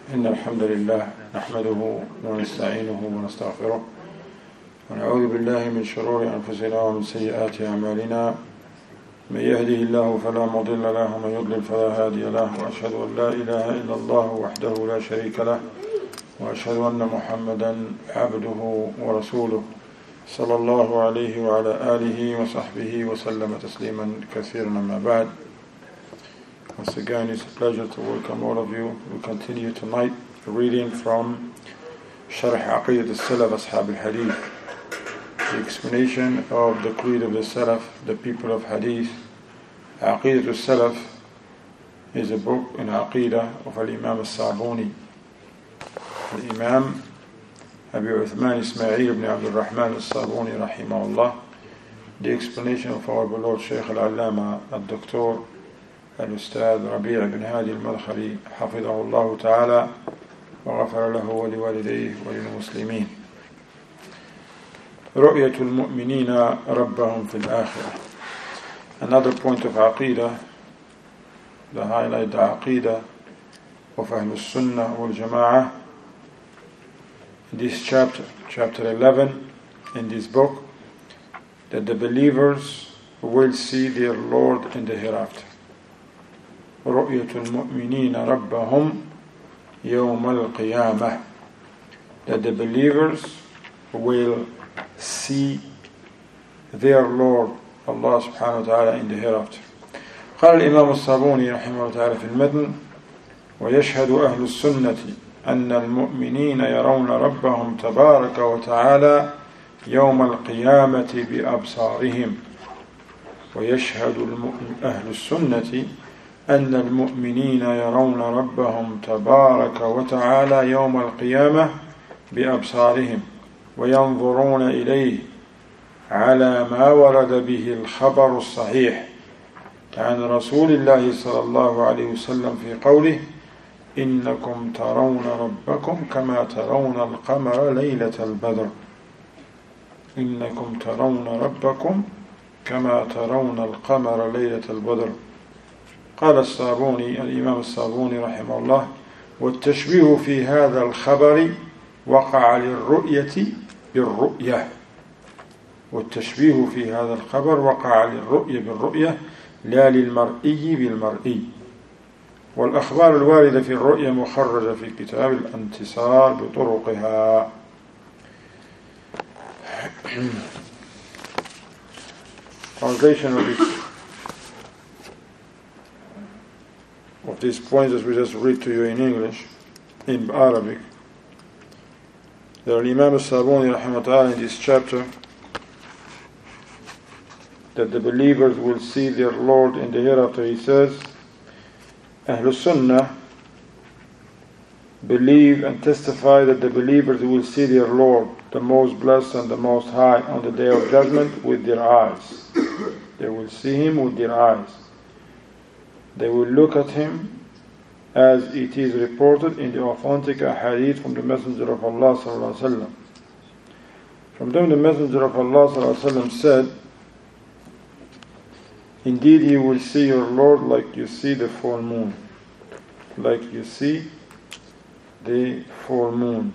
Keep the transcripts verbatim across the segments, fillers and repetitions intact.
إن الحمد لله نحمده ونستعينه ونستغفره ونعوذ بالله من شرور أنفسنا ومن سيئات أعمالنا من يهده الله فلا مضل له ومن يضلل فلا هادي له وأشهد أن لا إله إلا الله وحده لا شريك له وأشهد أن محمدا عبده ورسوله صلى الله عليه وعلى آله وصحبه وسلم تسليما كثيرا. أما بعد. Once again, it's a pleasure to welcome all of you. We continue tonight reading from Sharh Aqidat al-Salaf Ashab al-Hadith, the explanation of the creed of the Salaf, the people of Hadith. Aqidat al-Salaf is a book in Aqidah of Al-Imam al-Sabuni. Al-Imam Abi Uthman Ismail ibn Abdul Rahman al-Sabuni rahimahullah. The explanation of our beloved Shaykh al-Allama al-Doctor الأستاذ ربيع بن هادي المدخلي حفظه الله تعالى وغفر له ولوالديه وللمسلمين. رؤية المؤمنين ربهم في الآخرة. Another point of Aqidah, the highlight the Aqidah of Ahl Sunnah wal Jama'ah. This chapter, chapter eleven in this book, that the believers will see their Lord in the hereafter. رؤية المؤمنين ربهم يوم القيامة, that the believers will see their Lord Allah subhanahu wa ta'ala in the hereafter. قال الإمام الصابوني رحمه الله تعالى في المتن: ويشهد أهل السنة أن المؤمنين يرون ربهم تبارك وتعالى يوم القيامة بأبصارهم. ويشهد أهل السنة أن المؤمنين يرون ربهم تبارك وتعالى يوم القيامة بأبصارهم وينظرون إليه على ما ورد به الخبر الصحيح عن رسول الله صلى الله عليه وسلم في قوله: إنكم ترون ربكم كما ترون القمر ليلة البدر. إنكم ترون ربكم كما ترون القمر ليلة البدر. قال الصابوني الإمام الصابوني رحمه الله: والتشبيه في هذا الخبر وقع للرؤية بالرؤية. والتشبيه في هذا الخبر وقع للرؤية بالرؤية لا للمرئي بالمرئي. والأخبار الواردة في الرؤية مخرجة في كتاب الانتصار بطرقها. Translation of this of these points that we just read to you in English, in Arabic. The Imam al-Sabuni rahimahullah in this chapter, that the believers will see their Lord in the hereafter. He says, Ahlul Sunnah believe and testify that the believers will see their Lord, the most blessed and the most high, on the day of judgment with their eyes. They will see Him with their eyes. They will look at Him as it is reported in the authentic hadith from the Messenger of Allah sallallahu alaihi wasallam. From them the Messenger of Allah sallallahu alaihi wasallam said, indeed you will see your Lord like you see the full moon. Like you see the full moon.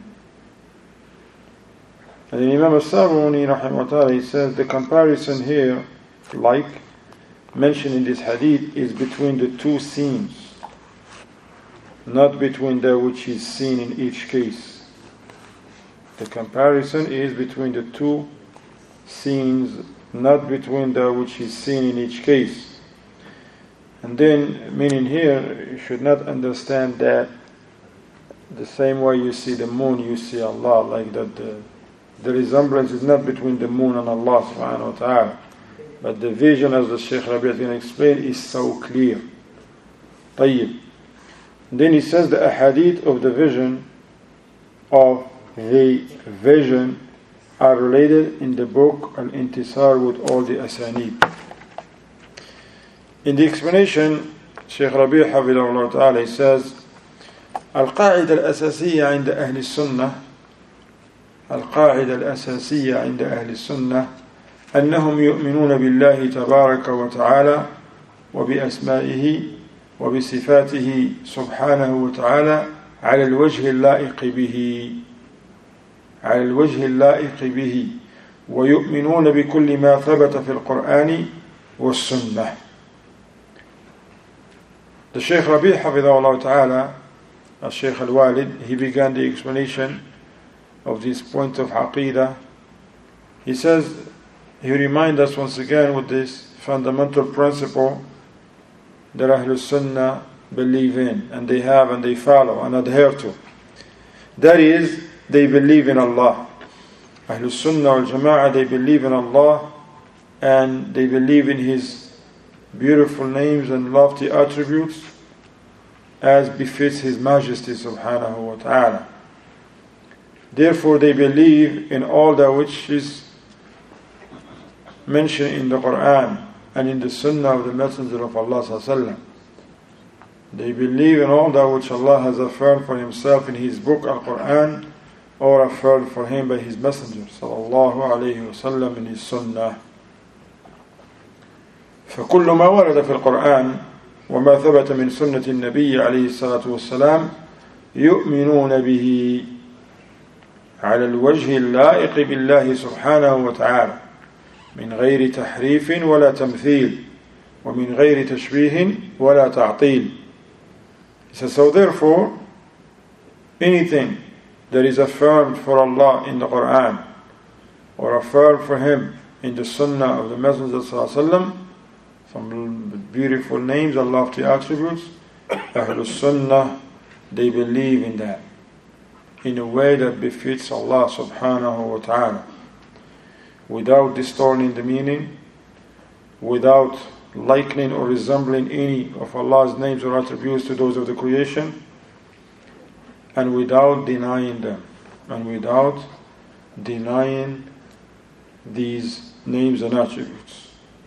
And in Imam al-Sabuni rahimahullah he says the comparison here, like mentioned in this hadith, is between the two scenes, not between that which is seen in each case. The comparison is between the two scenes, not between that which is seen in each case. And then, meaning here, you should not understand that the same way you see the moon, you see Allah, like that the, the resemblance is not between the moon and Allah subhanahu wa ta'ala. But the vision, as the Shaykh Rabi is going to explain, is so clear. طيب. Then he says the ahadith of the vision of the vision are related in the book Al-Intisar with all the asanid. In the explanation, Shaykh Rabi Hafidahullah Ta'ala, he says, القاعدة الأساسية عند أهل السنة القاعدة الأساسية عند أهل السنة أنهم يؤمنون بالله تبارك وتعالى وبأسمائه وبصفاته سبحانه وتعالى على الوجه اللائق به على الوجه اللائق به ويؤمنون بكل ما ثبت في القرآن والسنة. The Shaykh Rabi' Hafidhahullah Ta'ala, as Shaykh Al-Walid, he began the explanation of this point of Aqidah. He says, he reminds us once again with this fundamental principle that Ahlul Sunnah believe in, and they have and they follow and adhere to. That is, they believe in Allah. Ahlul Sunnah wal Jama'ah, they believe in Allah and they believe in His beautiful names and lofty attributes as befits His Majesty Subhanahu wa Ta'ala. Therefore they believe in all that which is mentioned in the Quran and in the Sunnah of the Messenger of Allah Sallallahu Alaihi Wasallam. They believe in all that which Allah has affirmed for Himself in His book Al-Quran, or affirmed for Him by His Messenger Sallallahu Alaihi Wasallam in His Sunnah. فكل ما ورد في القرآن وما ثبت من سنة النبي عليه الصلاة والسلام يؤمنون به على الوجه اللائق بالله سبحانه وتعالى من غير تحريف ولا تمثيل ومن غير تشبيه ولا تعطيل. He says, so therefore, anything that is affirmed for Allah in the Quran or affirmed for Him in the Sunnah of the Messenger Sallallahu Alaihi Wasallam, some beautiful names and lofty attributes, Ahlul Sunnah, they believe in that in a way that befits Allah Subhanahu wa Ta'ala, without distorting the meaning, without likening or resembling any of Allah's names or attributes to those of the creation, and without denying them, and without denying these names and attributes.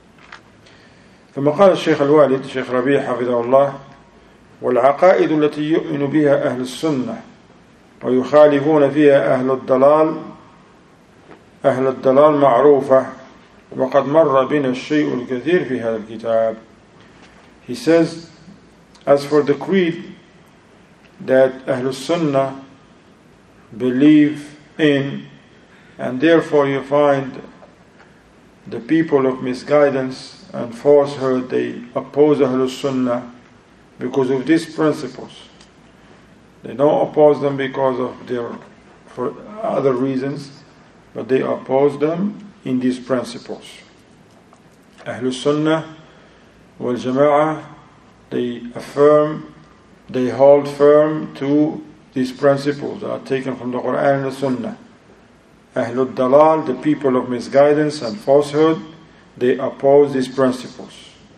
ثم قال الشيخ الوالد الشيخ ربيع حفظه الله: والعقائد التي يؤمن بها أهل السنة ويخالفون فيها أهل الضلال أهل الضلال معروفة وقد مر بنا الشيء الكثير في هذا الكتاب. He says, as for the creed that Ahlul Sunnah believe in, and therefore you find the people of misguidance and falsehood, they oppose Ahlul Sunnah because of these principles. They don't oppose them because of their for other reasons, but they oppose them in these principles. Ahlul Sunnah wal Jama'ah, they affirm, they hold firm to these principles that are taken from the Quran and the Sunnah. Ahlul Dalal, the people of misguidance and falsehood, they oppose these principles.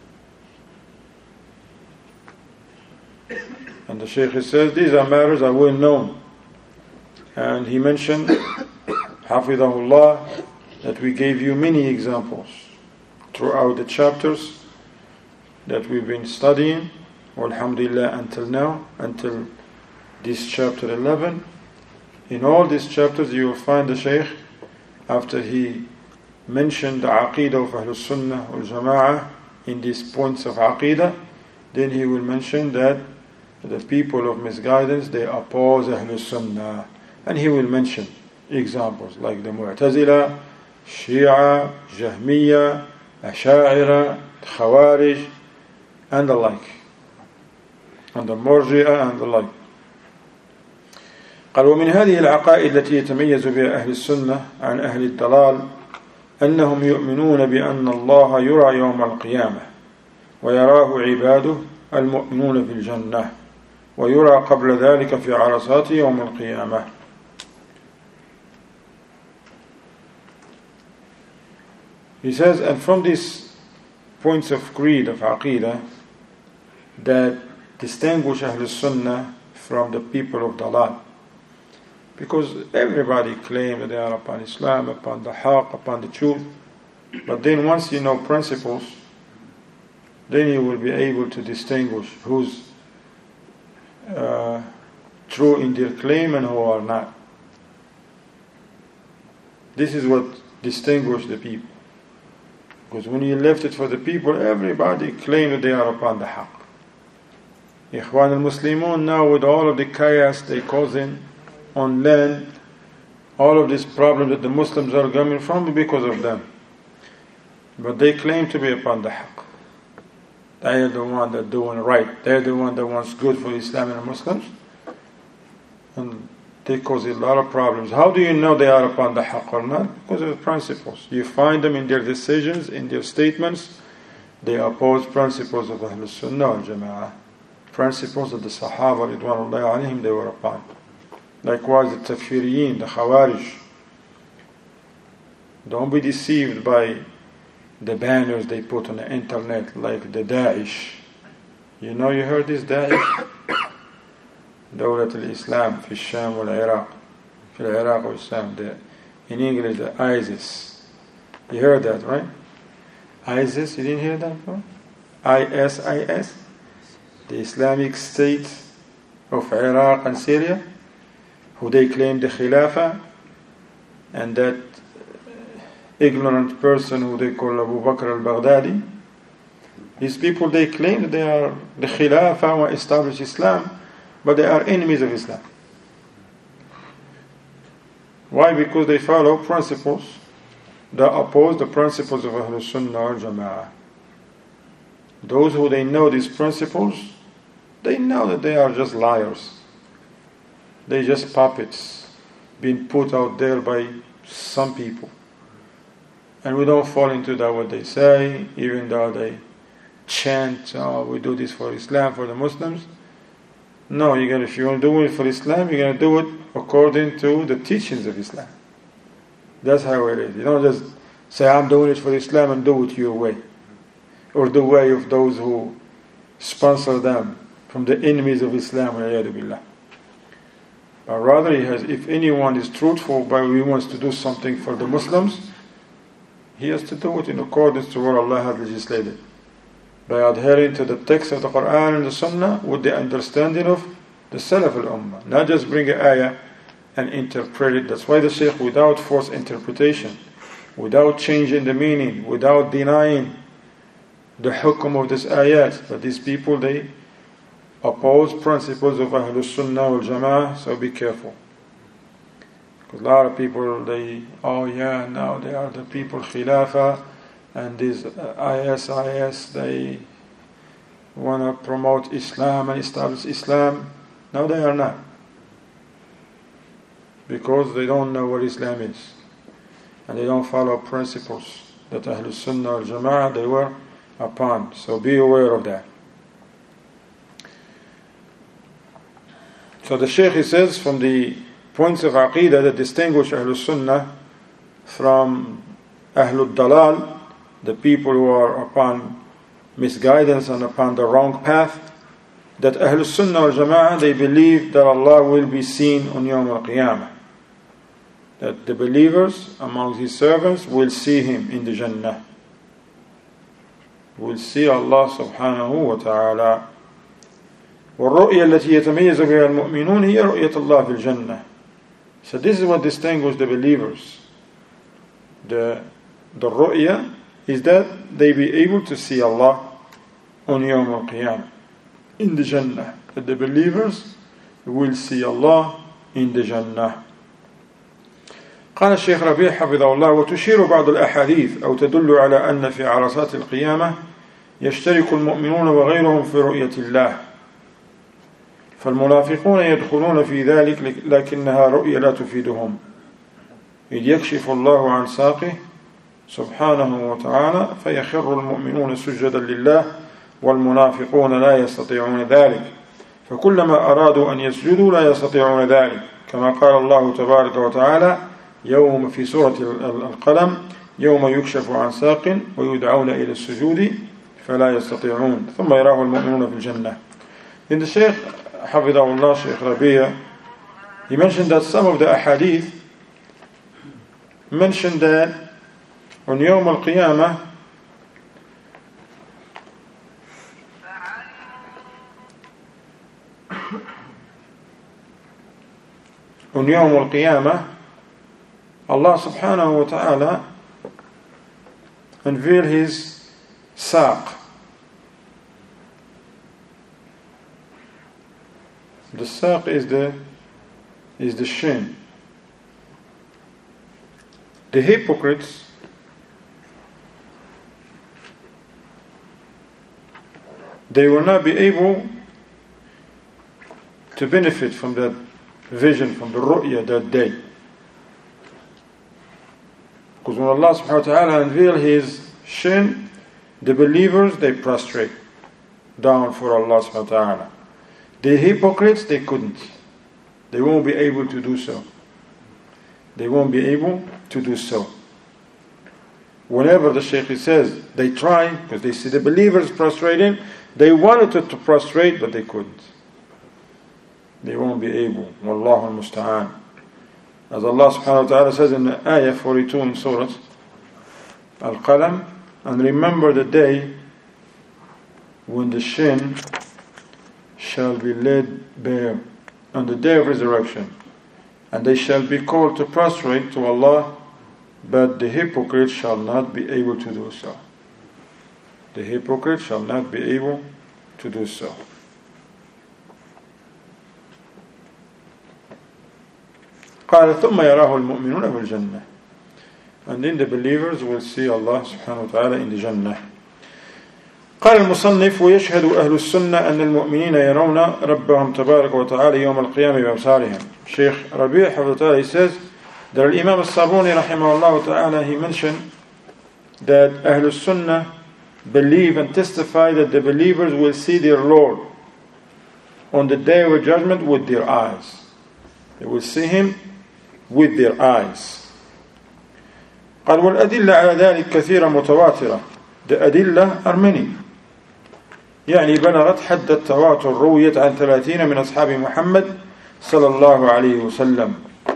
And the Shaykh says these are matters are well known. And he mentioned, Hafidahullah, that we gave you many examples throughout the chapters that we've been studying, alhamdulillah, until now, until this chapter eleven. In all these chapters you will find the Shaykh, after he mentioned the Aqidah of Ahlul Sunnah wal Jama'ah in these points of Aqidah, then he will mention that the people of misguidance, they oppose Ahlul Sunnah. And he will mention examples like the Mu'tazila, Shia, Jahmiya, Asha'ira, Khawarij, and the like, and the Murji'ah and the like. قال: ومن هذه العقائد التي يتميز بها أهل السنة عن أهل الضلال أنهم يؤمنون بأن الله يرى يوم القيامة ويراه عباده المؤمنون في الجنة ويرى قبل ذلك في عرصات يوم القيامة. He says, and from these points of creed, of Aqidah, that distinguish Ahlul Sunnah from the people of Dalal. Because everybody claims that they are upon Islam, upon the Haqq, upon the truth. But then once you know principles, then you will be able to distinguish who's uh, true in their claim and who are not. This is what distinguishes the people. Because when you left it for the people, everybody claimed that they are upon the Haqq. Ikhwan al-Muslimun now, with all of the chaos they causing on land, all of these problems that the Muslims are coming from because of them. But they claim to be upon the haqq. They are the one that doing right. They are the one that wants good for Islam and the Muslims. And they cause a lot of problems. How do you know they are upon the haqq or not? Because of the principles. You find them in their decisions, in their statements. They oppose principles of Ahlul Sunnah wal Jama'ah. Principles of the Sahaba Ridwanullahi alayhim they were upon. Likewise the Takfiriyin, the Khawarij. Don't be deceived by the banners they put on the internet, like the Daesh. You know, you heard this Daesh? Dawlat al-Islam fi Sham wal-Iraq. Fi al-Iraq wal-Sham. In English, the ISIS. You heard that, right? ISIS, you didn't hear that before? I S I S? The Islamic State of Iraq and Syria, who they claim the Khilafah, and that ignorant person who they call Abu Bakr al-Baghdadi. These people, they claim that they are the Khilafah or established Islam, but they are enemies of Islam. Why? Because they follow principles that oppose the principles of Ahlul Sunnah wal Jama'ah. Those who they know these principles, they know that they are just liars. They're just puppets being put out there by some people. And we don't fall into that what they say, even though they chant, oh, we do this for Islam, for the Muslims. No, you got if you want to do it for Islam, you're going to do it according to the teachings of Islam. That's how it is. You don't just say, I'm doing it for Islam and do it your way. Or the way of those who sponsor them from the enemies of Islam. But rather, he has, if anyone is truthful but he wants to do something for the Muslims, he has to do it in accordance to what Allah has legislated, by adhering to the text of the Quran and the Sunnah with the understanding of the Salaf al-Ummah. Not just bring an ayah and interpret it. That's why the Shaykh, without forced interpretation, without changing the meaning, without denying the hukum of this ayat, but these people, they oppose principles of Ahlul Sunnah wal Jama'ah, so be careful. Because a lot of people, they, oh yeah, now they are the people Khilafah, and these I S I S, they want to promote Islam and establish Islam. No, they are not. Because they don't know what Islam is. And they don't follow principles that Ahlul Sunnah wal Jama'ah, they were upon. So be aware of that. So the Shaykh, he says, from the points of Aqeedah that distinguish Ahlul Sunnah from Ahlul Dalal, the people who are upon misguidance and upon the wrong path, that Ahlul Sunnah wal Jama'ah, they believe that Allah will be seen on Yawm al-Qiyamah. That the believers among His servants will see Him in the Jannah. Will see Allah subhanahu wa ta'ala. والرؤية التي يتميز بها المؤمنون هي رؤية الله في الجنة. So this is what distinguishes the believers. The the ru'ya is that they be able to see Allah on Yawm al-Qiyamah, in the Jannah. That the believers will see Allah in the Jannah. قال الشيخ ربيع حفظه الله: وتشير بعض الأحاديث أو تدل على أن في عرصات القيامة يشترك المؤمنون وغيرهم في رؤية الله، فالمنافقون يدخلون في ذلك لكنها رؤية لا تفيدهم، إذ يكشف الله عن ساقه سبحانه وتعالى فيخر المؤمنون سجدا لله والمنافقون لا يستطيعون ذلك، فكلما أرادوا أن يسجدوا لا يستطيعون ذلك، كما قال الله تبارك وتعالى يوم في سورة القلم: يوم يكشف عن ساق ويدعون إلى السجود فلا يستطيعون ثم يراه المؤمنون في الجنة. In the Shaykh Hafidahullah, Shaykh Rabi'a, he mentioned that some of the ahadith mentioned that on Yawm al-Qiyamah on Yawm al-Qiyamah Allah subhanahu wa ta'ala unveil His saq. The saq is the is the shin. The hypocrites, they will not be able to benefit from that vision, from the ru'ya that day. Because when Allah subhanahu wa ta'ala unveil His shin, the believers, they prostrate down for Allah subhanahu wa ta'ala. The hypocrites, they couldn't. They won't be able to do so. They won't be able to do so. Whenever the Shaykh says they try, because they see the believers prostrating, they wanted to, to prostrate, but they couldn't. They won't be able. Wallahu al-musta'an. As Allah subhanahu wa ta'ala says in Ayah forty-two in Surah Al-Qalam, and remember the day when the shin shall be laid bare on the day of resurrection, and they shall be called to prostrate to Allah, but the hypocrites shall not be able to do so. The hypocrites shall not be able to do so. قال ثم يراه المؤمنون في الجنة. And then the believers will see Allah subhanahu wa ta'ala in the Jannah. قال المصنف ويشهد أهل السنة أن المؤمنين يرون ربهم تبارك وتعالى يوم القيامة بأبصارهم. Sheikh Rabi' Hafidhullah, he says that Imam al-Sabuni rahimahullah ta'ala, he mentioned that Ahlul Sunnah believe and testify that the believers will see their Lord on the day of judgment with their eyes. They will see Him with their eyes. قال والأدلة على ذلك كثيرة متواترة. The أدلة are many. يعني بلغت حد التواتر، رويت عن ثلاثين من أصحاب محمد صلى الله عليه وسلم.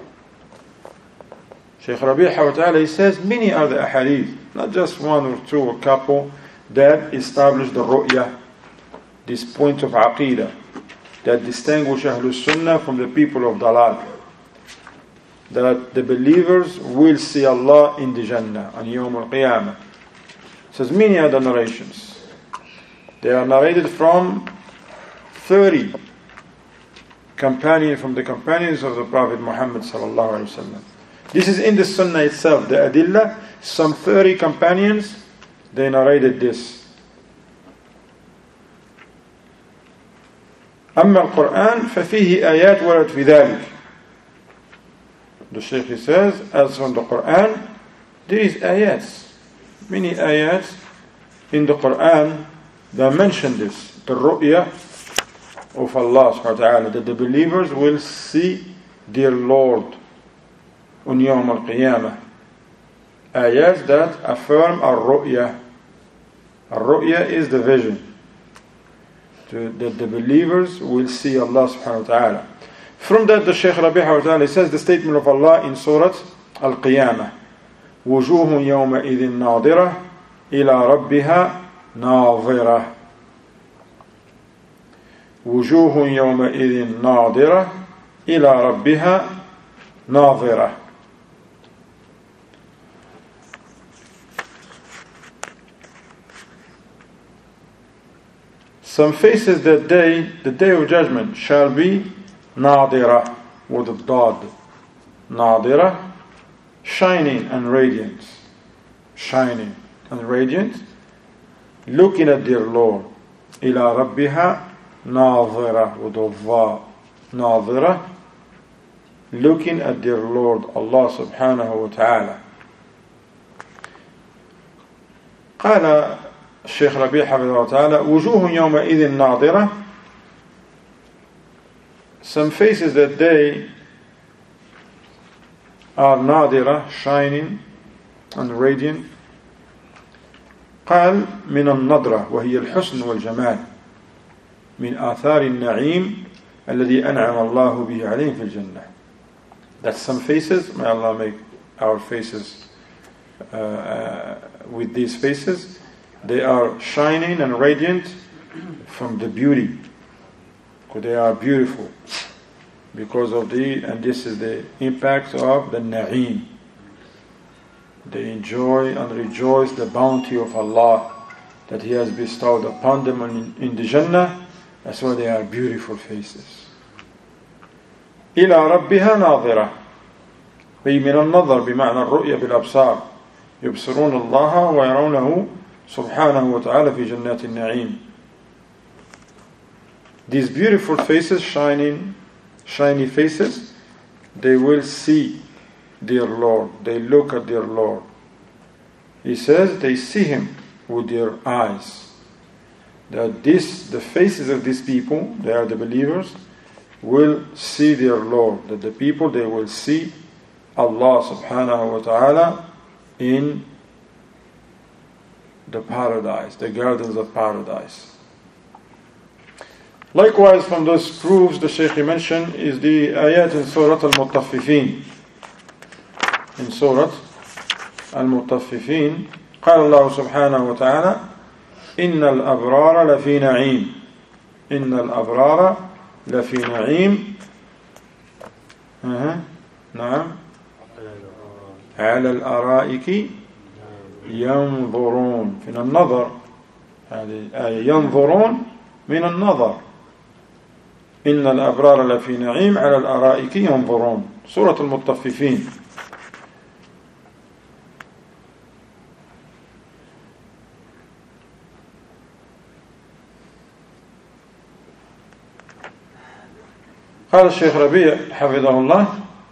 Shaykh Rabi' Hawata'ala, he says many are the ahadith, not just one or two or couple, that establish the ru'ya, this point of aqeedah, that distinguish Ahlul Sunnah from the people of Dalal. That the believers will see Allah in the Jannah on Yawm al-Qiyamah. It says many other narrations. They are narrated from thirty companions, from the companions of the Prophet Muhammad sallallahu alaihi wasallam. This is in the Sunnah itself, the Adillah. Some thirty companions, they narrated this. أما القرآن ففيه آيات ورد في ذلك. The Shaykh, he says, as from the Quran, there is ayats, many ayats in the Quran that mention this, the ru'ya of Allah subhanahu wa ta'ala, that the believers will see their Lord on Yawm al-Qiyamah. Ayats that affirm ar-ru'ya. Ar-ru'ya is the vision, that the believers will see Allah subhanahu wa ta'ala. From that, the Shaykh Rabi' Hawata'ala says the statement of Allah in Surah Al-Qiyamah. وُجُوهٌ يَوْمَئِذٍ نَاظِرَةٌ إِلَىٰ رَبِّهَا نَاظِرَةٌ وُجُوهٌ يَوْمَئِذٍ نَاظِرَةٌ إِلَىٰ رَبِّهَا نَاظِرَةٌ. Some faces that day, the day of judgment, shall be Nadira with a dot. Nadira, shining and radiant. Shining and radiant, looking at their Lord. Ila Rabbiha Nadira with a va. Nadira, looking at their Lord, Allah subhanahu wa ta'ala. قال الشيخ ربيع حفظه تعالى وجوه يومئذ ناظرة. Some faces that day are ناظرة, shining and radiant. قال من النضرة وهي الحسن والجمال من آثار النعيم الذي أنعم الله به عليهم في الجنة. That some faces, may Allah make our faces uh, uh, with these faces, they are shining and radiant from the beauty. They are beautiful because of the, and this is the impact of the na'im. They enjoy and rejoice the bounty of Allah that He has bestowed upon them in, in the Jannah. That's why they are beautiful faces. إلى ربها ناظرة، أي من النظر بمعنى الرؤية بالأبصار، يبصرون الله ويرونه سبحانه وتعالى في جنات النعيم. These beautiful faces, shining, shiny faces, they will see their Lord. They look at their Lord. He says they see Him with their eyes. That this, the faces of these people, they are the believers, will see their Lord. That the people, they will see Allah subhanahu wa ta'ala in the paradise, the gardens of paradise. Likewise, from those proofs the Shaykh mentioned is the ayat in Surah Al-Mutaffifin. In Surah Al-Mutaffifin, قال الله سبحانه وتعالى إن الأبرار لفي نعيم إن الأبرار لفي نعيم أه. نعم على الأرائك ينظرون. من النظر، هذه الآية ينظرون من النظر. إن الأبرار لفي نعيم على الأرائك ينظرون. سورة المطففين. قال الشيخ ربيع حفظه الله: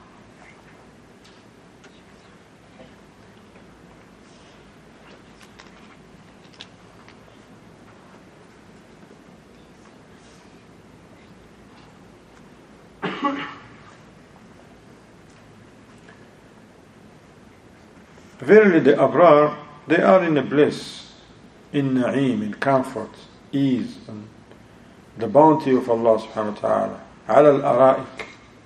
Verily the Abrar, they are in a bliss, in na'im, in comfort, ease, and the bounty of Allah subhanahu wa ta'ala. على الأرائك.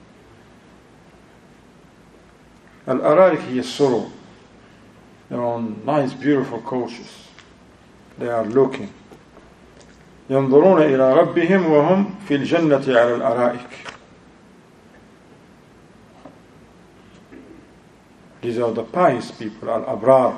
الأرائك هي السرور. They're on nice beautiful coaches. They are looking. ينظرون إلى ربهم وهم في الجنة على الأرائك. These are the pious people, al-abrar.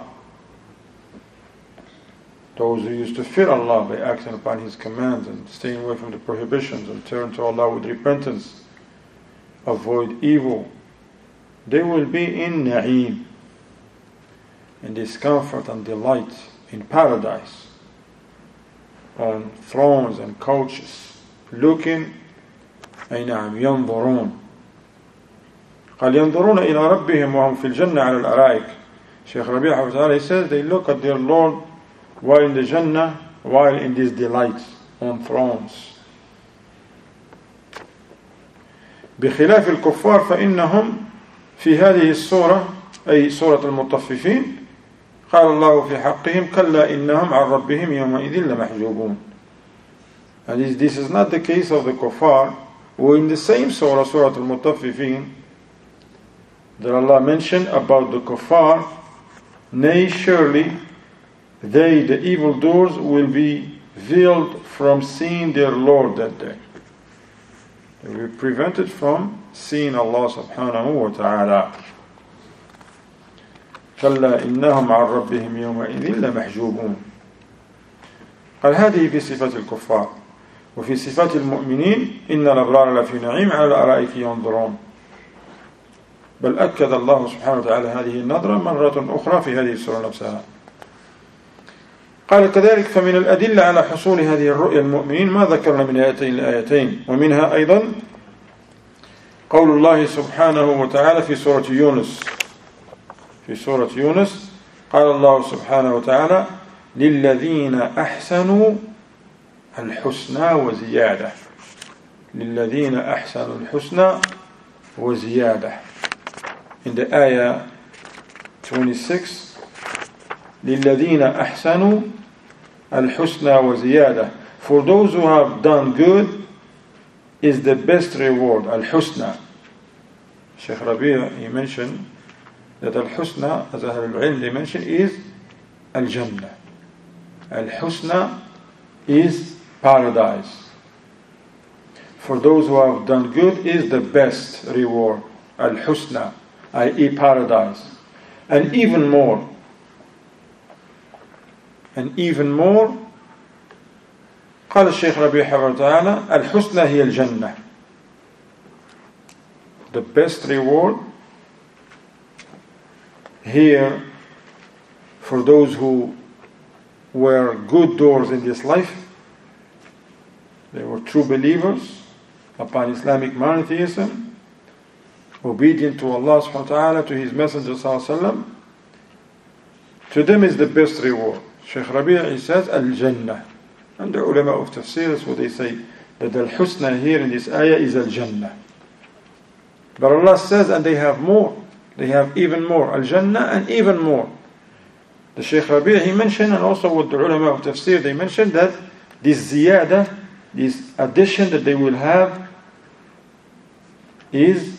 Those who used to fear Allah by acting upon His commands and staying away from the prohibitions and turn to Allah with repentance, avoid evil. They will be in na'im, in discomfort and delight, in paradise, on thrones and couches, looking. أي نعم ينظرون. قال ينظرون إلى ربهم وهم في الجنة على الأرائك. Shaykh Rabi' حفظه الله, he says they look at their Lord while in the Jannah, while in this delight, on thrones. بخلاف الكفار فإنهم في هذه السورة أي سورة المطففين قال الله في حقهم كلا إنهم عن ربهم يومئذ لمحجوبون. And this, this is not the case of the kuffar, who in the same surah, Surah Al-Mutaffifin, that Allah mentioned about the kuffar, nay surely they, the evildoers, will be veiled from seeing their Lord that day. They will be prevented from seeing Allah subhanahu wa ta'ala. كلا إنهم عن ربهم يومئذ لمحجوبون. قال هذه في صفات الكفار. وفي صفات المؤمنين إن الأبرار لفي نعيم على الأرائك ينظرون. بل أكد الله سبحانه وتعالى هذه النظرة مرة أخرى في هذه السورة نفسها. قال كذلك فمن الأدلة على حصول هذه الرؤيا المؤمنين ما ذكرنا من آيتين لآيتين، ومنها أيضا قول الله سبحانه وتعالى في سورة يونس. في سورة يونس قال الله سبحانه وتعالى للذين أحسنوا الحسنى وزيادة. للذين أحسنوا الحسنى وزيادة. In the ayah twenty-six, للذين أحسنوا الحسنى وزيادة. For those who have done good is the best reward. Al-Husna. Shaykh Rabi' he mentioned that Al-Husna, as Ahl al-Ilm they mentioned, is Al-Jannah. Al-Husna is paradise. For those who have done good is the best reward. Al-Husna, that is paradise. And even more. And even more قال الشيخ ربيع حفظه تعالى الحسنى هي الجنة. the best reward here for those who were good doers in this life. They were true believers upon Islamic monotheism, obedient to Allah subhanahu wa ta'ala, to His Messenger sallallahu alaihi wasallam. To them is the best reward. Shaykh Rabi' he says, Al-Jannah. And the ulama of tafsir is what they say, that Al-Husna here in this ayah is Al-Jannah. But Allah says, and they have more. They have even more. Al-Jannah and even more. The Shaykh Rabi' he mentioned, and also with the ulama of tafsir, they mentioned that this ziyada, this addition that they will have is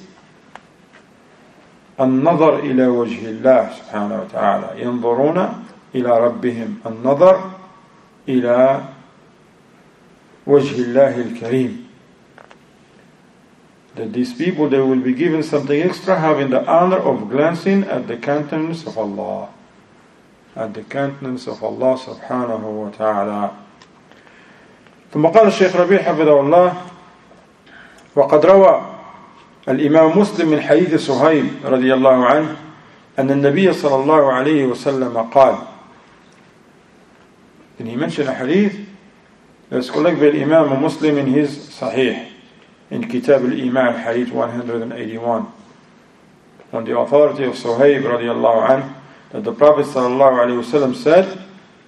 النظر إلى وجه الله سبحانه وتعالى ينظرون إلى ربهم النظر إلى وجه الله الكريم. That these people, they will be given something extra, having the honor of glancing at the countenance of Allah, at the countenance of Allah سبحانه وتعالى. ثم قال الشيخ ربيع حفظه الله: وقد روى الإمام مسلم من حديث صهيب رضي الله عنه أن النبي صلى الله عليه وسلم قال. Then he mentioned a hadith that's collected by Imam Muslim in his Sahih, in Kitab al-Iman, hadith one hundred eighty-one, on the authority of Suhaib رضي الله عنه, that the Prophet صلى الله عليه وسلم said: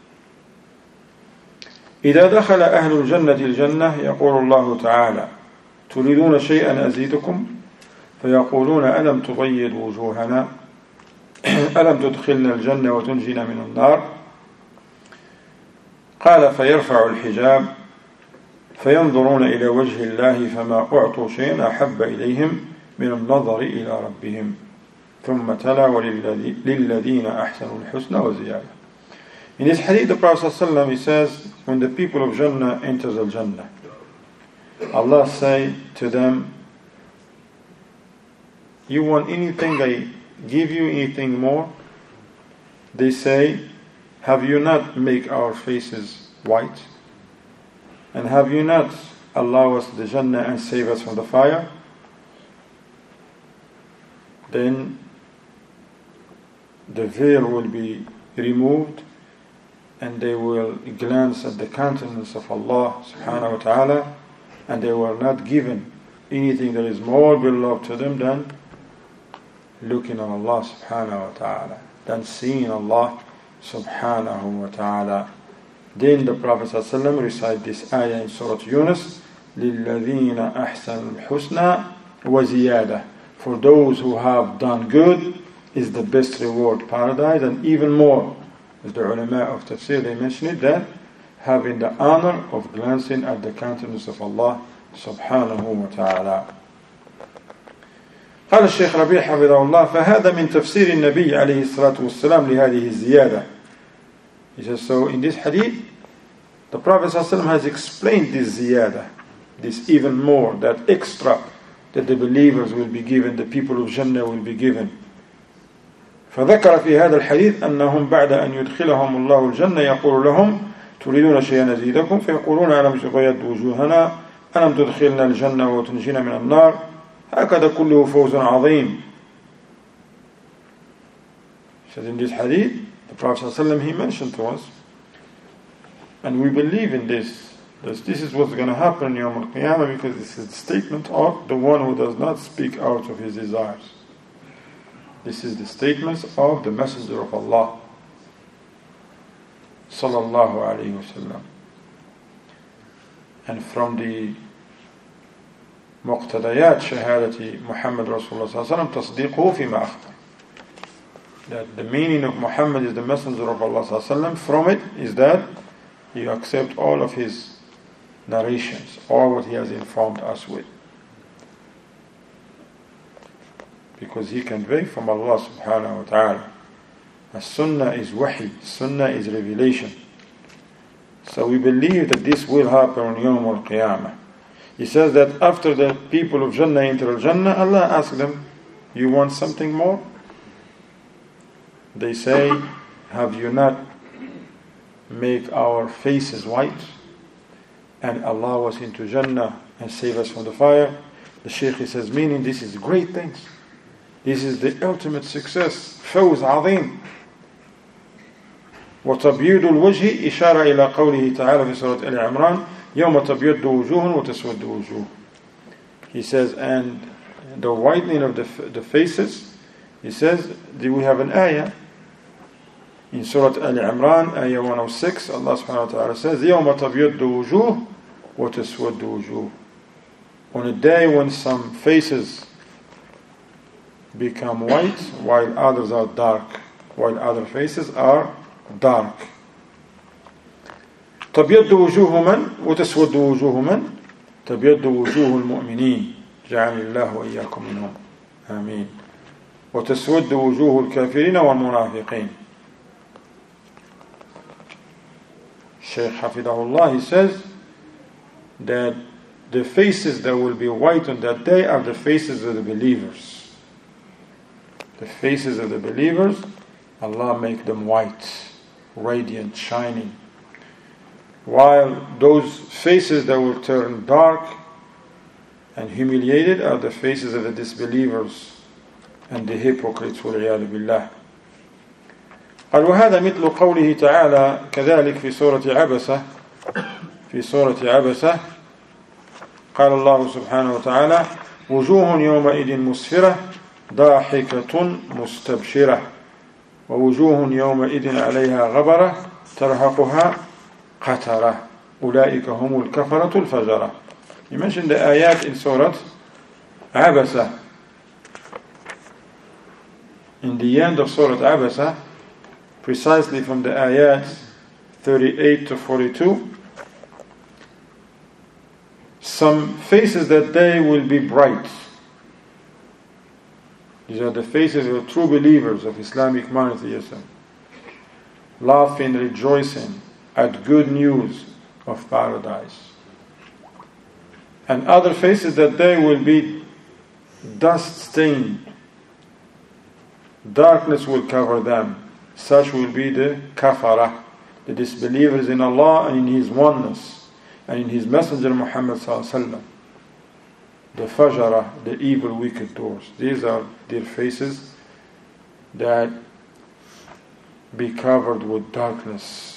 إذا دخل أهل الجنة الجنة يقول الله تعالى: تريدون شيئا أزيدكم؟ فيقولون ألم تبيض وجوهنا ألم تدخلنا الجنة وتنجينا من النار؟ قال: فيرفع الحجاب فينظرون إلى وجه الله فما أعطوا شيئا أحب إليهم من النظر إلى ربهم. ثم تلا: وللذين أحسنوا الحسنى وزيادة. In this hadith, the Prophet ﷺ, he says, when the people of Jannah enters Al-Jannah, Allah say to them, you want anything I give you, anything more? They say, have you not make our faces white? And have you not allow us the Jannah and save us from the fire? Then the veil will be removed, and they will glance at the countenance of Allah subhanahu wa ta'ala, and they were not given anything that is more beloved to them than looking at Allah subhanahu wa ta'ala, than seeing Allah subhanahu wa ta'ala. Then the Prophet ﷺ recite this ayah in Surah Yunus: لِلَّذِينَ أَحْسَنُوا الْحُسْنَى وَزِيَادَةً. For those who have done good is the best reward, paradise, and even more. As the ulama of tafsir, they mention it, that having the honor of glancing at the countenance of Allah subhanahu wa ta'ala. قال الشيخ ربيع حفظه الله: فهذا من تفسير النبي عليه الصلاة والسلام لهذه الزيادة. He says, so in this hadith, the Prophet ﷺ has explained this ziyada, this even more, that extra that the believers will be given, the people of Jannah will be given. فذكر في هذا الحديث أنهم بعد أن يدخلهم الله الجنة يقول لهم: تريدون شيئا نزيدكم؟ فيقولون: ألم تبيض وجوهنا ألم تدخلنا الجنة وتنجينا من النار؟ هكذا كله فوز عظيم. So in this hadith, the Prophet ﷺ, he mentioned to us, and we believe in this, that this is what's going to happen in Yawm al-Qiyamah, because this is the statement of the one who does not speak out of his desires. This is the statements of the Messenger of Allah sallallahu alayhi wa sallam. And from the مقتضيات شهادة محمد رسول الله صلى الله عليه وسلم تصديقه فيما أخبر. That the meaning of Muhammad is the Messenger of Allah صلى الله عليه وسلم. From it is that you accept all of his narrations, all what he has informed us with. Because he conveyed from Allah subhanahu wa ta'ala. As Sunnah is wahi, Sunnah is revelation. So we believe that this will happen on Yawm al-Qiyamah. He says that after the people of Jannah enter Jannah, Allah asks them, you want something more? They say, have you not make our faces white and allow us into Jannah and save us from the fire? The Shaykh, he says, meaning this is great things. This is the ultimate success. فوز عظيم. وتبييض الوجه إشارة إلى قوله تعالى في سورة آل عمران يوم تبيض وجوه وتسود وجوه. He says, and the whitening of the, the faces, he says, we have an ayah in Surah Al Imran, ayah one oh six, Allah subhanahu wa ta'ala says, يوم تبيض وجوه وتسود وجوه. On a day when some faces become white while others are dark, while other faces are dark. تبيض وجوه من وتسود وجوه من تبيض وجوه المؤمنين جعل الله وإياكم منهم آمين وتسود وجوه الكافرين والمنافقين. Shaykh Hafidahullah, he says that the faces that will be white on that day are the faces of the believers. The faces of the believers, Allah make them white, radiant, shining. While those faces that will turn dark and humiliated are the faces of the disbelievers and the hypocrites والعياذ بالله. قال وهذا مثل قوله تعالى كذلك في سورة عبسة في سورة عبسة قال الله سبحانه وتعالى وجوه يومئذ مسفرة ضاحكة مستبشرة ووجوه يومئذ عليها غبرة ترهقها قترة أولئك هم الكفرة الفجرة. He mentioned the ayat in Surah Abasa. In the end of Surah Abasa, precisely from the ayat thirty-eight to forty-two, some faces that day will be bright. These are the faces of the true believers of Islamic monotheism, laughing, rejoicing at good news of paradise. And other faces that day will be dust-stained. Darkness will cover them. Such will be the kafara, the disbelievers in Allah and in His oneness and in His Messenger Muhammad sallallahu alaihi wasallam. The fajara, the evil, wicked doors. These are their faces that be covered with darkness.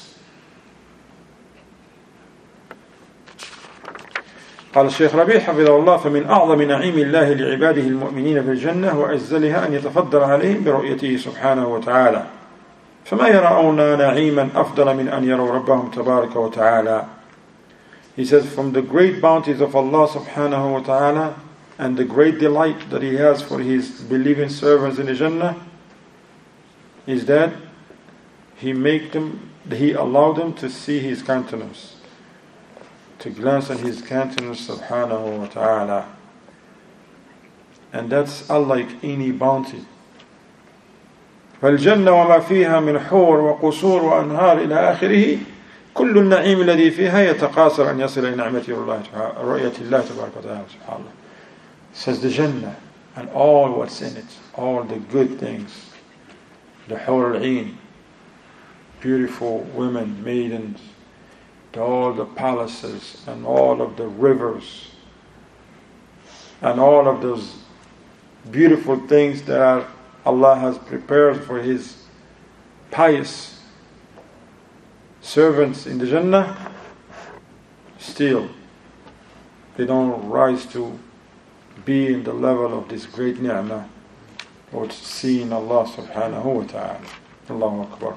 قال الشيخ ربيع حفظه الله فمن أعظم نعيم الله لعباده المؤمنين في الجنة وأجزلها أن يتفضل عليهم برؤيته سبحانه وتعالى فما يرون نعيما أفضل من أن يروا ربهم تبارك وتعالى. He says from the great bounties of Allah subhanahu wa ta'ala and the great delight that He has for His believing servants in the Jannah is that He make them, He allowed them to see His countenance, to glance at His countenance subhanahu wa ta'ala. And that's unlike any bounty. فالجنة وما فيها من حور وقصور وأنهار إلى آخره كل النعيم الذي فيها يتقاصر أن يصل إلى نعمة الله رؤية الله تبارك وتعالى سبحان الله. Says the Jannah and all what's in it, all the good things, the Hur al-Ain, beautiful women, maidens, all the palaces and all of the rivers and all of those beautiful things that are, Allah has prepared for His pious servants in the Jannah, still they don't rise to be in the level of this great ni'mah or seeing Allah subhanahu wa ta'ala. Allahu Akbar.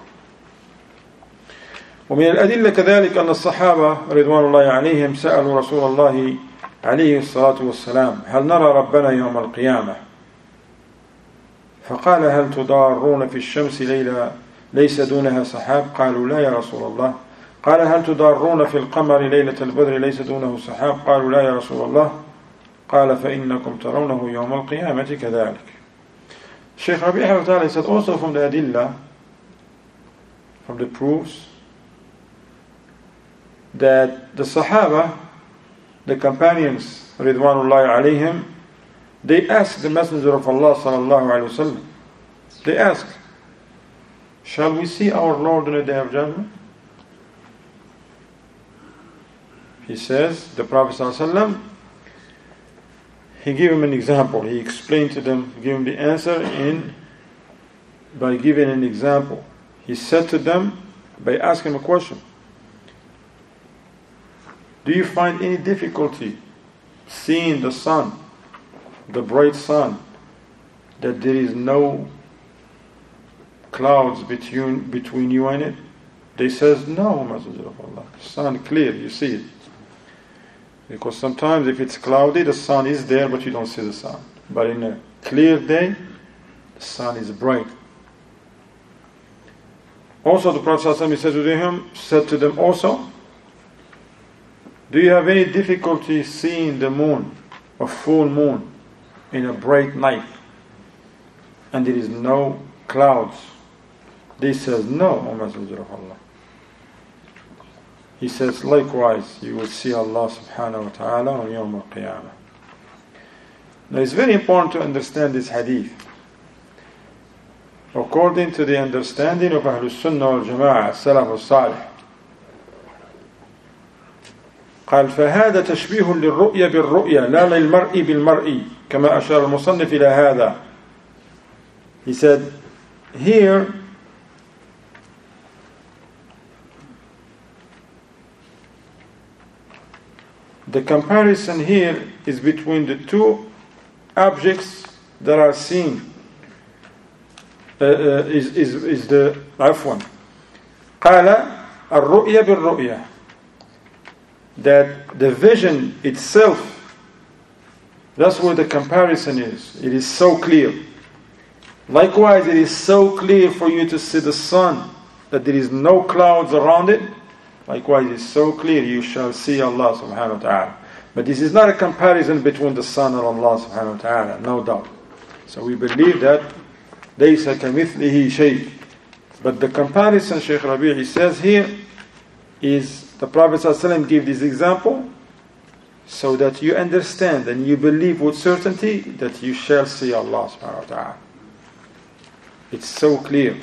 ومن الأدلة كذلك أن الصحابة رضوان الله عليهم سألوا رسول الله عليه الصلاة والسلام هل نرى ربنا يوم القيامة فقال هل تضارون في الشمس ليلة ليس دونها سحاب قالوا لا يا رسول الله قال هل تضارون في القمر ليلة البدر ليس دونه سحاب قالوا لا يا رسول الله قال فإنكم ترونه يوم القيامة كذلك. Shaykh Rabi' said also from the adillah, from the proofs, that the Sahaba, the companions, Ridwanullahi alayhim, they asked the Messenger of Allah sallallahu alayhi wa sallam, they asked, shall we see our Lord on the Day of Judgment? He says, the Prophet sallallahu alayhi wa sallam, he gave him an example. He explained to them, gave him the answer in by giving an example. He said to them, by asking him a question, do you find any difficulty seeing the sun, the bright sun, that there is no clouds between between you and it? They says, no, Messenger of Allah. Sun clear, you see it. Because sometimes if it's cloudy, the sun is there, but you don't see the sun. But in a clear day, the sun is bright. Also, the Prophet ﷺ said to them, said to them also, do you have any difficulty seeing the moon, a full moon, in a bright night, and there is no clouds? They says, no, O Messenger of Allah. He says, likewise, you will see Allah subhanahu wa ta'ala on Yawm al-Qiyamah. Now it's very important to understand this hadith. According to the understanding of Ahlul Sunnah wal Jama'ah, Salaf al-Salih, قال فهذا تشبيه للرؤية بالرؤية لا للمرء بالمرء كما أشار المصنف إلى هذا. He said, here the comparison here is between the two objects that are seen. Uh, uh, is, is, is the عفوا قال الرؤية بالرؤية, that the vision itself, that's where the comparison is. It is so clear. Likewise, it is so clear for you to see the sun, that there is no clouds around it. Likewise, it is so clear you shall see Allah subhanahu wa ta'ala. But this is not a comparison between the sun and Allah subhanahu wa ta'ala, no doubt. So we believe that لَيْسَ كَمِثْلِهِ شَيْءٍ. But the comparison, Shaykh Rabi' says here, is the Prophet ﷺ gave this example so that you understand and you believe with certainty that you shall see Allah subhanahu wa ta'ala. It's so clear.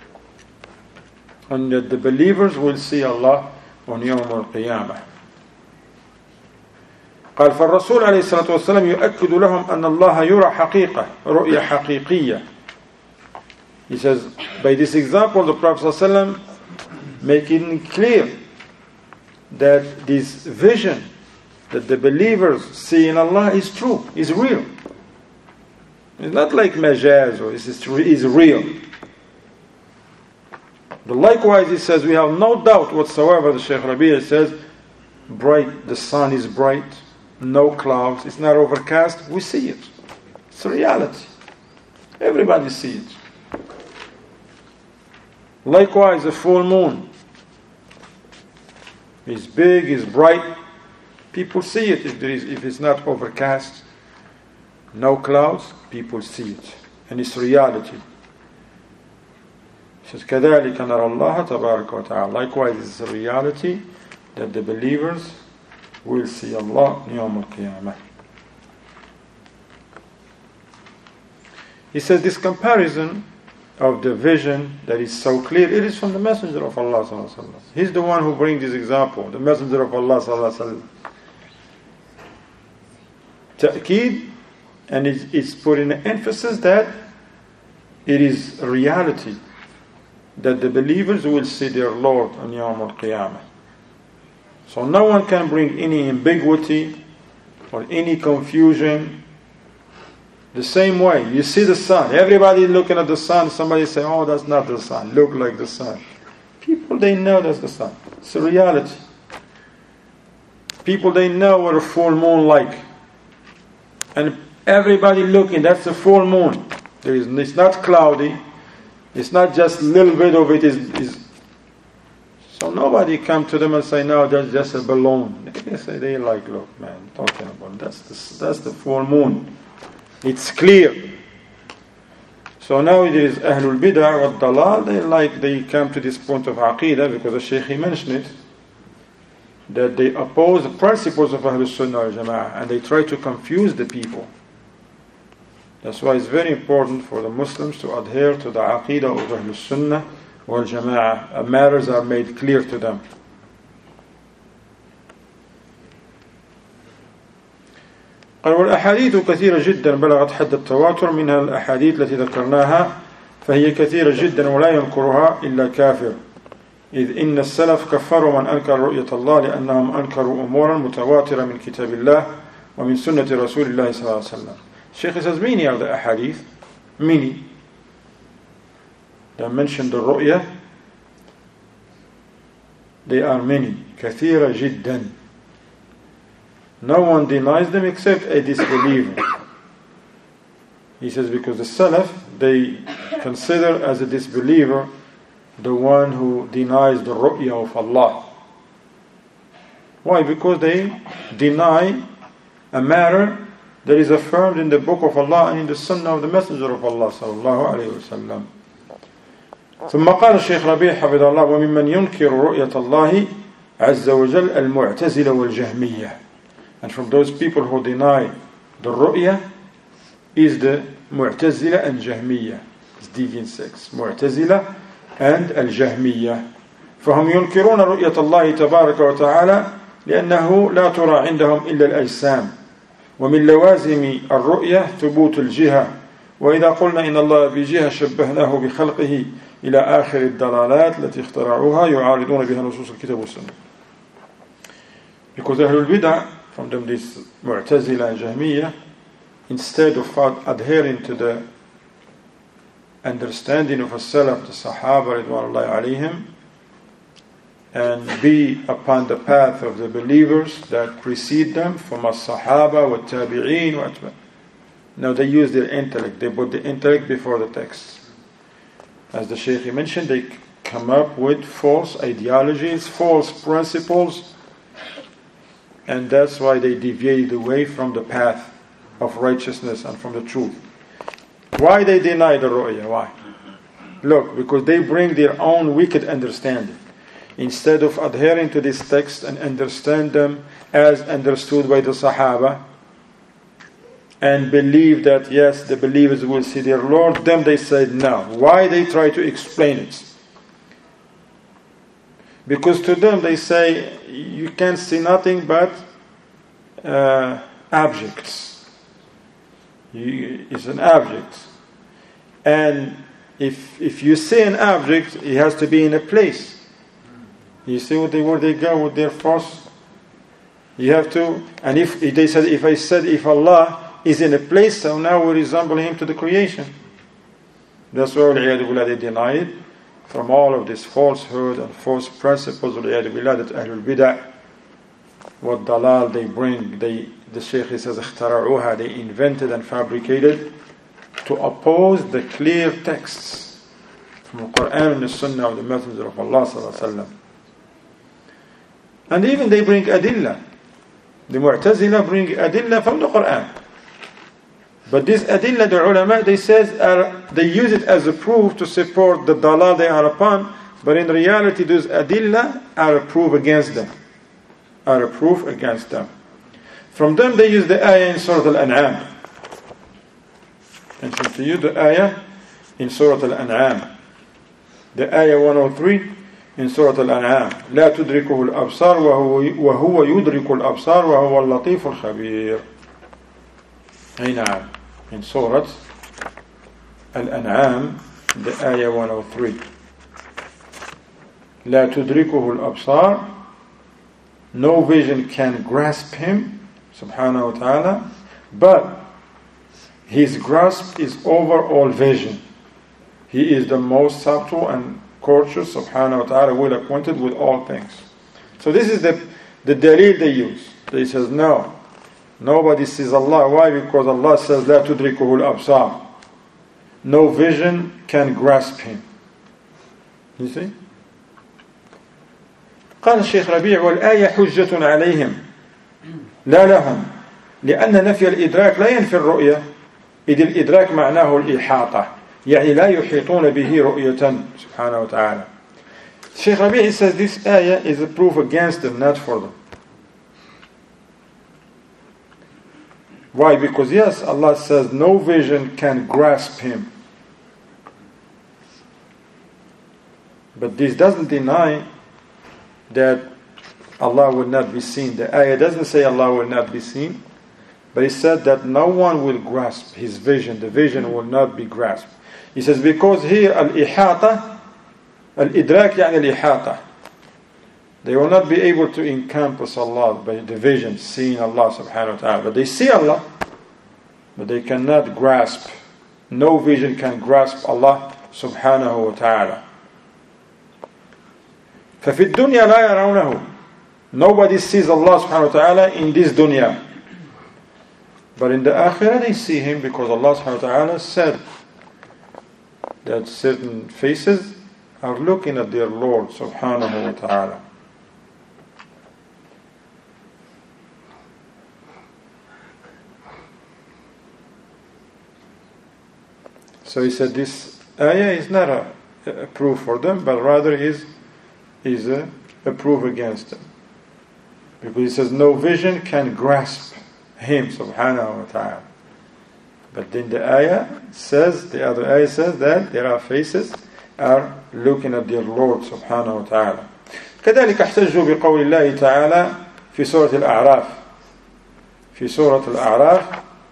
And that the believers will see Allah on Yawm al-Qiyamah. قال فالرسول عليه الصلاة والسلام يؤكد لهم أن الله يرى حقيقة رؤية حقيقية. He says, by this example, the Prophet ﷺ making it clear that this vision that the believers see in Allah is true, is real. It's not like majaz, or it's, it's real. But likewise, he says, we have no doubt whatsoever, the Shaykh Rabi' says, bright, the sun is bright, no clouds, it's not overcast, we see it. It's a reality. Everybody sees it. Likewise, the full moon is big, is bright. People see it. If there is, if it's not overcast, no clouds, people see it, and it's reality. It says, كَذَلِكَ نَرَى اللَّهَ تَبَارَكَ وَتَعَالَى. Likewise, it's a reality that the believers will see Allah in Yawm al-Qiyamah. He says this comparison of the vision that is so clear, it is from the Messenger of Allah sallallahu alaihi wasallam. He's the one who brings this example, the Messenger of Allah sallallahu alaihi wasallam. Ta'keed, and it's, it's putting an emphasis that it is a reality that the believers will see their Lord on Yawm al-Qiyamah. So no one can bring any ambiguity or any confusion. The same way, you see the sun. Everybody looking at the sun. Somebody say, oh, that's not the sun. Look like the sun. People, they know that's the sun. It's a reality. People, they know what a full moon like. And everybody looking, that's a full moon. There is, it's not cloudy. It's not just a little bit of it. Is, is So nobody come to them and say, no, that's just a balloon. They say, they like, look, man, talking about that's the, that's the full moon. It's clear. So now there is Ahlul Bid'ah wa Dalal. They like, they come to this point of Aqidah because the Shaykh he mentioned it, that they oppose the principles of Ahlul Sunnah wal Jama'ah and they try to confuse the people. That's why it's very important for the Muslims to adhere to the Aqidah of Ahlul Sunnah wal Jama'ah. Matters are made clear to them. قال والأحاديث كثيرة جدا بلغت حد التواتر منها الأحاديث التي ذكرناها فهي كثيرة جدا ولا ينكرها إلا كافر إذ إن السلف كفروا من أنكر رؤية الله لأنهم أنكروا أمورا متواترة من كتاب الله ومن سنة رسول الله صلى الله عليه وسلم. Sheikh says many are the ahadith, many that mention the ru'ya, they are many, كثيرة جدا. No one denies them except a disbeliever. He says because the Salaf, they consider as a disbeliever the one who denies the ru'ya of Allah. Why? Because they deny a matter that is affirmed in the book of Allah and in the sunnah of the messenger of Allah sallallahu alayhi wa sallam. ثم قال الشيخ ربيع حفظه الله وممن ينكر رؤية الله عز وجل المعتزلة والجهمية. And from those people who deny the ru'ya is the Mu'tazila and Jahmiyyah. It's deviant sects. Mu'tazila and الجهمية. فهم ينكرون رؤية الله تبارك وتعالى لأنه لا ترى عندهم إلا الأجسام. ومن لوازم الرؤية ثبوت الجهة. وإذا قلنا إن الله بجهة شبهناه بخلقه إلى آخر الدلالات التي اخترعوها يعارضون بها نصوص الكتاب والسنة. Because Ahlul Bid'ah, from them this Mu'tazila and Jahmiyyah, instead of adhering to the understanding of as-Salaf, the Sahaba ridwanullahi alayhim, and be upon the path of the believers that precede them from as-Sahaba wa tabi'een wa atba'. Now they use their intellect, they put the intellect before the text. As the Shaykh mentioned, they come up with false ideologies, false principles, and that's why they deviate away from the path of righteousness and from the truth. Why they deny the ru'ya? Why? Look, because they bring their own wicked understanding. Instead of adhering to this text and understand them as understood by the Sahaba, and believe that yes, the believers will see their Lord, them they said no. Why they try to explain it? Because to them they say you can't see nothing but uh, objects. You, it's an object, and if if you see an object, it has to be in a place. You see what they where they go with their force. You have to, and if they said, if I said if Allah is in a place, so now we resemble Him to the creation. That's why they deny it from all of this falsehood and false principles that Ahlul Bid'ah, what dalal they bring, they, the Shaykh says, اخترعوها, they invented and fabricated to oppose the clear texts from the Quran and the Sunnah of the Messenger of Allah sallallahu alaihi wasallam. And even they bring adillah. The Mu'tazila bring adillah from the Quran. But this adillah, the ulama, they says are, they use it as a proof to support the dalal they are upon, but in reality those adillah are a proof against them. Are a proof against them. From them they use the ayah in Surah Al-An'am. Mention to you the ayah in Surah Al-An'am. The ayah one oh three in Surah Al-An'am. لا تدركه الأبصار وهو, وهو يدرك الأبصار وهو اللطيف الخبير. أي نعم. In Surah Al-An'am, the ayah one oh three. لا تدركه الأبصار, no vision can grasp him, subhanahu wa ta'ala, but his grasp is over all vision. He is the most subtle and courteous, subhanahu wa ta'ala, well acquainted with all things. So this is the, the dalil they use. They says, no, nobody sees Allah. Why? Because Allah says, لا تدركه الأبصار. No vision can grasp him. You see? قال الشيخ ربيع والآية حجة عليهم لا لهم لأن نفي الإدراك لا ينفي الرؤية إذ الإدراك معناه الإحاطة يعني لا يحيطون به رؤية سبحانه وتعالى. Shaykh Rabi' says this ayah is a proof against them, not for them. Why? Because yes, Allah says no vision can grasp him. But this doesn't deny that Allah will not be seen. The ayah doesn't say Allah will not be seen. But he said that no one will grasp his vision. The vision will not be grasped. He says because here al-ihata, al-idrak يعني al-ihata. They will not be able to encompass Allah by the vision, seeing Allah subhanahu wa ta'ala. But they see Allah, but they cannot grasp. No vision can grasp Allah subhanahu wa ta'ala. ففي الدنيا لا يرونه. Nobody sees Allah subhanahu wa ta'ala in this dunya. But in the akhirah they see Him, because Allah subhanahu wa ta'ala said that certain faces are looking at their Lord subhanahu wa ta'ala. So he said this ayah is not a, a proof for them, but rather is, is a, a proof against them. Because he says no vision can grasp Him subhanahu wa ta'ala. But then the ayah says, the other ayah says that there are faces are looking at their Lord subhanahu wa ta'ala. كذلك احتجوا بقول الله تعالى في سورة الأعراف في سورة الأعراف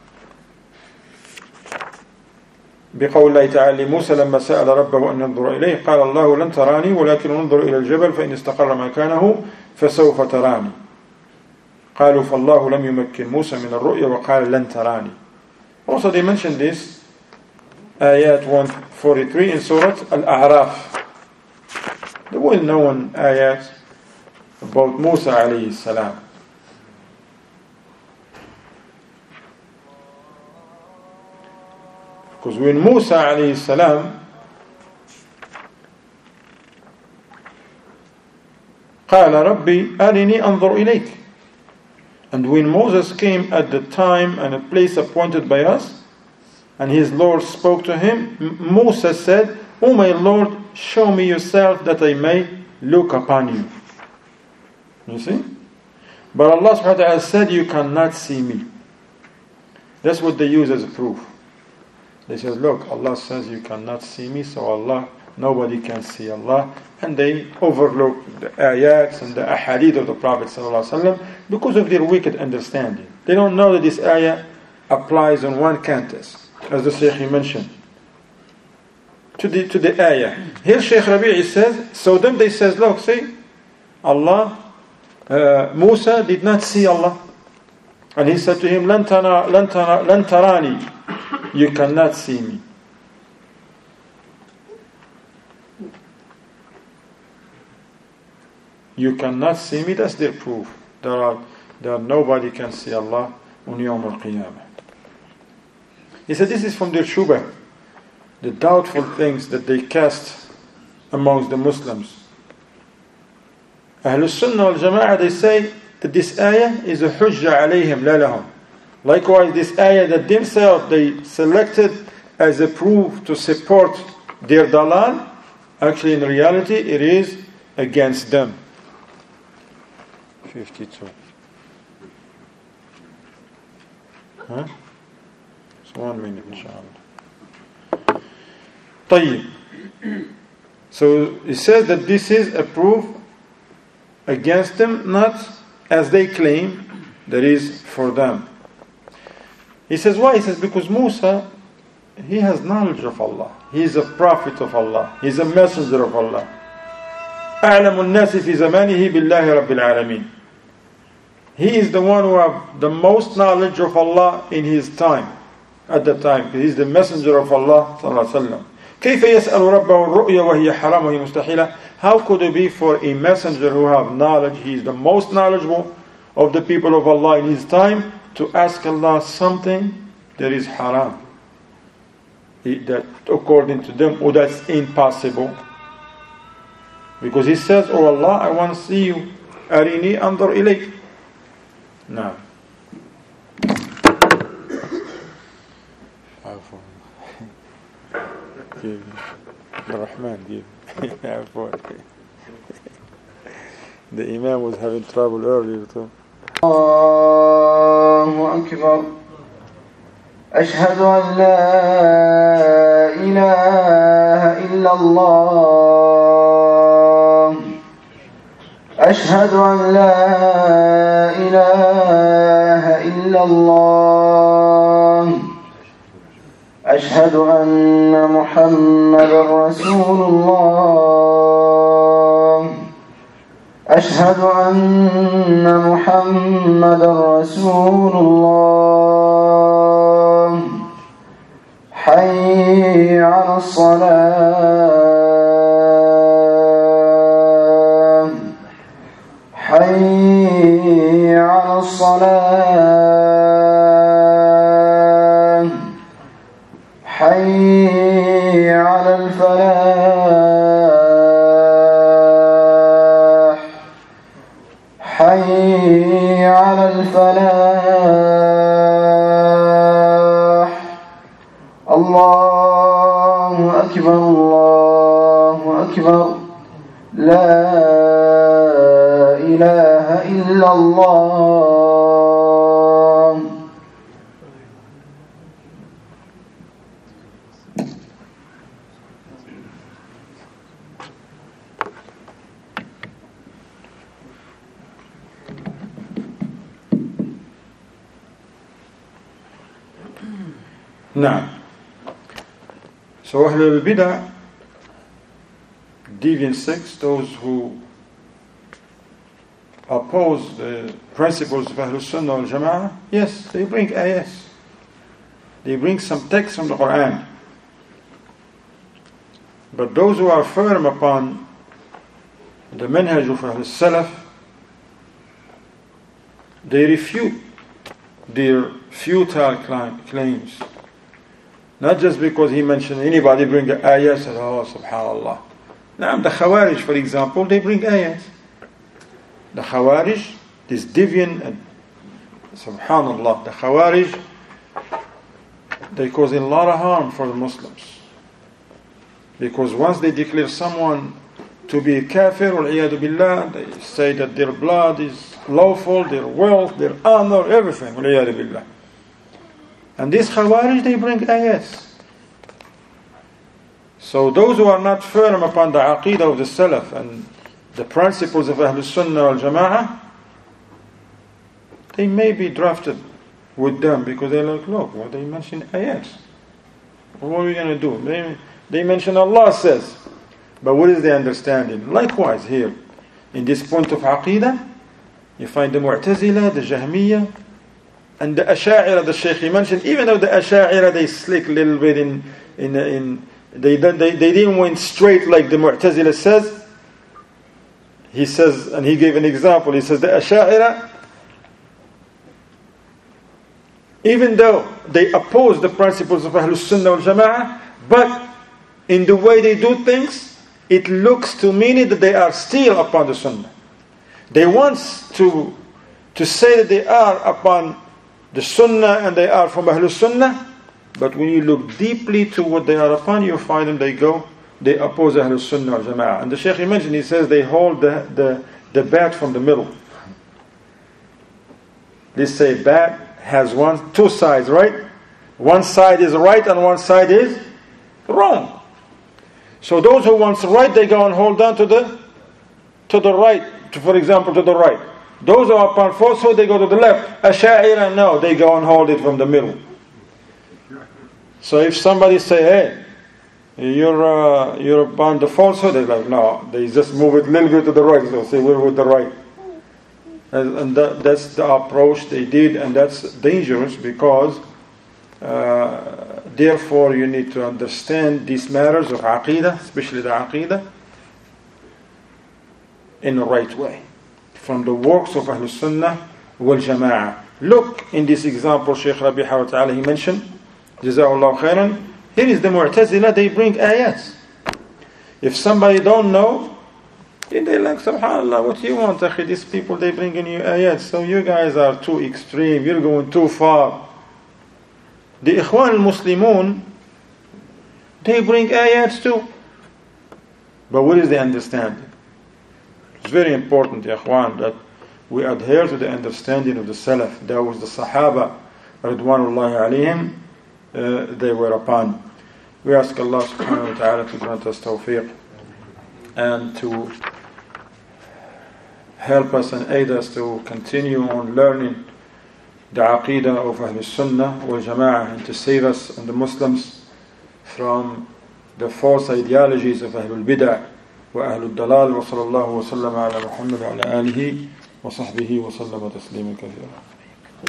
بقول الله تعالى لموسى لما سأل ربه أن ينظر إليه قال الله لن تراني ولكن انظر إلى الجبل فإن استقر مكانه فسوف تراني قالوا فالله لم يمكن موسى من الرؤيا وقال لن تراني. Also they mentioned this ayat one forty-three in Surah Al-A'raf, the well-known ayat about Musa alayhi salam. Because when Musa alayhi salam قال ربي أرني أنظر إليك, and when Moses came at the time and a place appointed by us, and his Lord spoke to him, Musa said, O my Lord, show me yourself that I may look upon you. You see? But Allah subhanahu wa ta'ala said, you cannot see me. That's what they use as a proof. They said, look, Allah says you cannot see me, so Allah, nobody can see Allah. And they overlook the ayats and the ahadith of the Prophet ﷺ because of their wicked understanding. They don't know that this ayah applies on one cantus, as the Shaykh mentioned, to the, to the ayah. Here Shaykh Rabi'i says, so then they says, look, see, Allah, uh, Musa did not see Allah. And he said to him, لَن تَرَانِي, لَن تَرَانِي, you cannot see me. You cannot see me, that's their proof. There are, there are nobody can see Allah on Yawm al-Qiyamah. He said this is from their shubah, the doubtful things that they cast amongst the Muslims. Ahlul Sunnah wal Jama'ah, they say that this ayah is a hujjah alayhim la lahum. Likewise, this ayah that themselves they selected as a proof to support their dalal, actually in reality it is against them. fifty-two. Huh? It's one minute, inshallah. طيب. So it says that this is a proof against them, not as they claim that is for them. He says why? He says because Musa, he has knowledge of Allah. He is a prophet of Allah. He is a messenger of Allah. أعلم الناس في زمانه بالله رب العالمين. He is the one who have the most knowledge of Allah in his time, at that time. He is the messenger of Allah صلى الله عليه وسلم. كيف يسأل ربه الرؤيا وهي حرام وهي مستحيلة? How could it be for a messenger who have knowledge, he is the most knowledgeable of the people of Allah in his time, to ask Allah something that is haram, that according to them, oh, that's impossible. Because he says, oh Allah, I want to see you. Arini anzur ilayk. No. Give the Rahman, give. The Imam was having trouble earlier too. الله أكبر أشهد أن لا إله إلا الله أشهد أن لا إله إلا إلا الله أشهد أن محمدا رسول الله أشهد أن محمدا رسول الله حي على الصلاة حي على الصلاة حي على الفلاح حي على الفلاح الله أكبر الله أكبر لا إله إلا الله. Now, so Ahlul Bidah, deviant sects, those who oppose the principles of Ahlul Sunnah wal Jama'ah, yes, they bring ayahs. They bring some text from the Quran. But those who are firm upon the manhaj of Ahlul Salaf, they refute their futile claims. Not just because he mentioned anybody bring ayahs, and oh, subhanallah. Now, the Khawarij, for example, they bring ayahs. The Khawarij, this deviant, and subhanallah, the Khawarij, they cause a lot of harm for the Muslims. Because once they declare someone to be a kafir, wal-iyadu billah, they say that their blood is lawful, their wealth, their honor, everything, wal-iyadu billah. And these Khawarij, they bring ayahs. So those who are not firm upon the aqidah of the Salaf and the principles of Ahlul Sunnah wal Jama'ah, they may be drafted with them because they're like, look, well, they mention ayats. What are we going to do? They, they mention Allah says. But what is the understanding? Likewise here, in this point of aqidah, you find the Mu'tazila, the Jahmiyyah, and the Asha'ira, the Shaykh he mentioned, even though the Asha'ira, they slick a little bit in, in, in they, they, they didn't went straight like the Mu'tazila says. He says, and he gave an example, he says the Asha'ira, even though they oppose the principles of Ahlus Sunnah wal Jama'ah, but in the way they do things, it looks to me that they are still upon the Sunnah. They want to, to say that they are upon the Sunnah and they are from Ahlus Sunnah, but when you look deeply to what they are upon, you find them, they go, they oppose Ahlul Sunnah wal Jama'ah. And the Shaykh he mentioned, he says they hold the, the, the bat from the middle. They say bat has one, two sides, right? One side is right and one side is wrong. So those who want right, they go and hold on to the to the right, to, for example, to the right. Those who are upon falsehood, they go to the left. Asha'ira, no, they go and hold it from the middle. So if somebody say, hey, you're uh, you're upon the falsehood, they're like, no, they just move it a little bit to the right. So say, we're with the right. And, and that, that's the approach they did, and that's dangerous because uh, therefore you need to understand these matters of aqidah, especially the aqidah, in the right way. From the works of Ahlul Sunnah wal Jama'ah. Look in this example Shaykh Rabiha wa ta'ala he mentioned, Jaza'ullah khairan. Here is the Mu'tazila, they bring ayats. If somebody don't know, then they like, subhanallah, what do you want, akhi? These people, they bring in you ayats. So you guys are too extreme, you're going too far. The Ikhwan al-Muslimun, they bring ayats too. But what is the understanding? It's very important, ya Ikhwan, that we adhere to the understanding of the Salaf. That was the Sahaba, Ridwanullahi alayhim, uh, they were upon. We ask Allah subhanahu wa ta'ala to grant us tawfiq and to help us and aid us to continue on learning the Aqidah of Ahlul Sunnah wal Jama'ah, and to save us and the Muslims from the false ideologies of Ahlul Bid'ah wa Ahlul Dalal. Wa sallallahu wa sallam ala Muhammad wa ala alihi wa sahbihi wa sallama tasliman kathira.